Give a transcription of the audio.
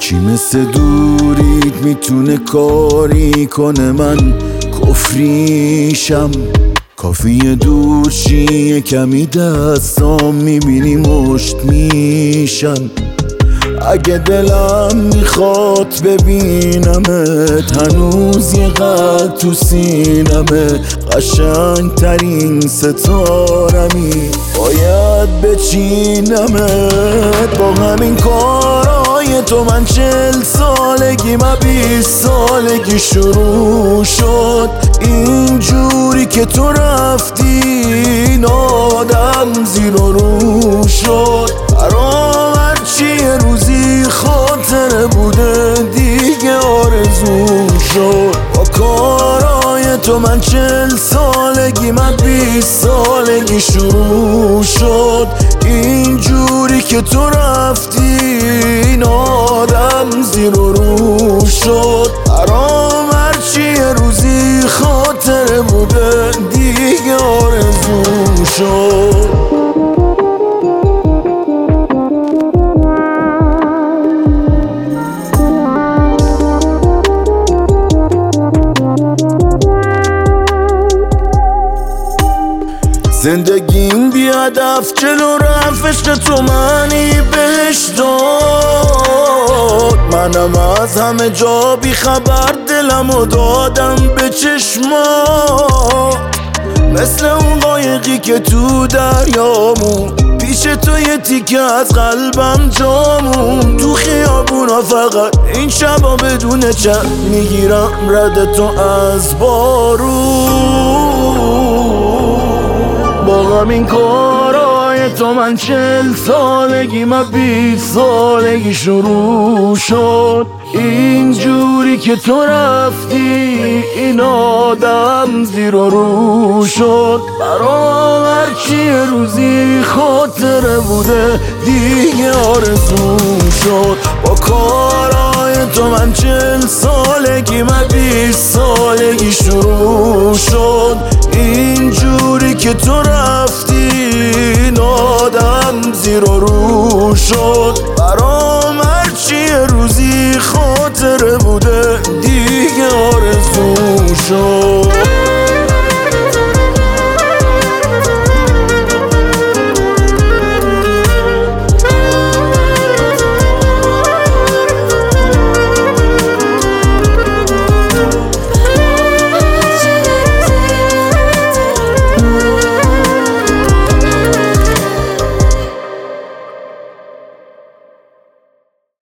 چی مثل دورید میتونه کاری کنه من کفریشم؟ کافیه دور چیه کمی دستام میبینی مشت میشن. اگه دلم میخواد ببینمت هنوز یه قلب تو سینمه، قشنگ ترین ستارمی باید بچینمت. با همین کارای تو من 40 سالگی من 20 سالگی شروع شد. اینجوری که تو رفتی این آدم زیر و رو شد. برام هرچی یه روزی خاطره بوده دیگه آرزو شد. با کارای تو من 40 سالگی من 20 سالگی شروع شد. اینجوری که تو رفتی این آدم زیر و رو شد. برام هرچی یه روزی خاطره بوده دیگه آرزو شد. زندگیم بی هدف جلو رفت، عشق تو منی بهش داد. منم از همه جا بی خبر دلمو دادم به چشما، مثل اون قایقی که تو دریامون پیش تو یه تیکه از قلبم جامون. تو خیابونا فقط این شبا بدون چند میگیرم رد تو از بارون. با همین کارای تو من 40 سالگی من 20 سالگی شروع شد. اینجوری که تو رفتی این آدم زیر و رو شد. برام هرچی یه روزی خاطره بوده دیگه آرزو شد. با کارای تو من 40 سالگی من 20 سالگی شروع شد. اینجوری که تو رفتی این آدم زیر و رو شد. برام هرچی یه روزی خاطره بوده دیگه آرزو شد.